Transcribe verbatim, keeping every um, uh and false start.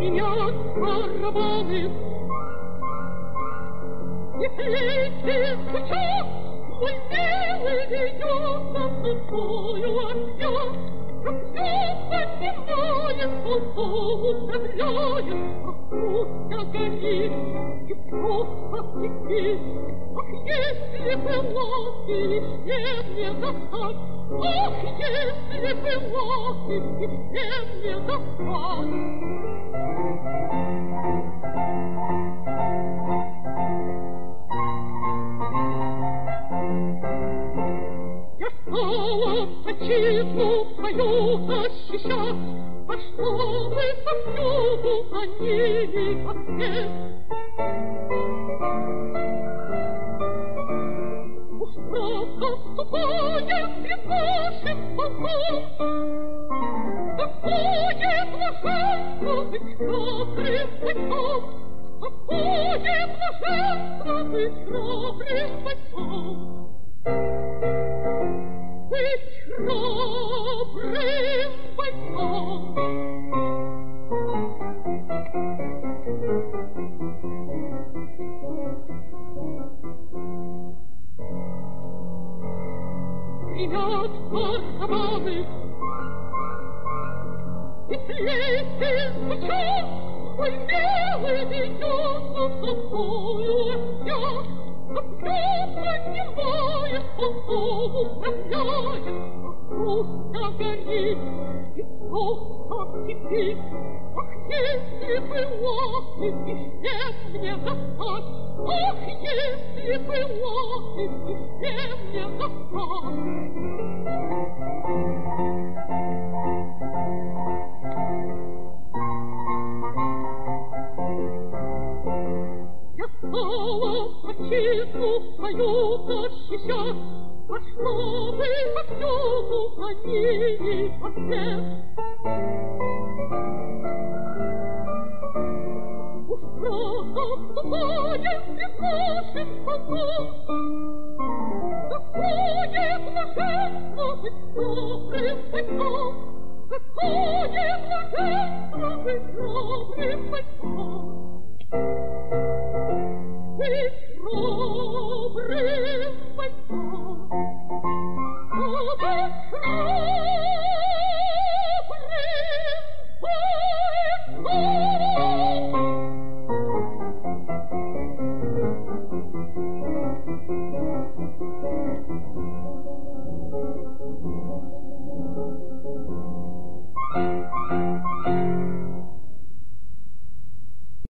гремят барабаны, и плети звучат, мой милый ведет нас судьбою огня, как все поднимает солнцову давляет, как пустя горит и просто кипит. Ах, если была ты еще мне достать, ах, если была ты еще мне достать. Я стала отчизну свою защищать, а чтобы повсюду за ними поспеть. Уж правда вступает пред нашим полком, какое блаженство быть храбрым бойцом, какое блаженство быть храбрым бойцом. Быть храбрым бойцом. Гремят барабаны, и плети звучат, мой милый ведет нас собою огня, как все поднимает солнцову давляет, как пустя горит и просто кипит. Ах, если была ты еще мне достать, ах, если была ты еще мне достать. Я стала отчизну свою защищать, а чтобы повсюду за ними поспеть. Уж правда вступает пред нашим полком, какое блаженство быть храбрым бойцом, какое блаженство быть храбрым бойцом.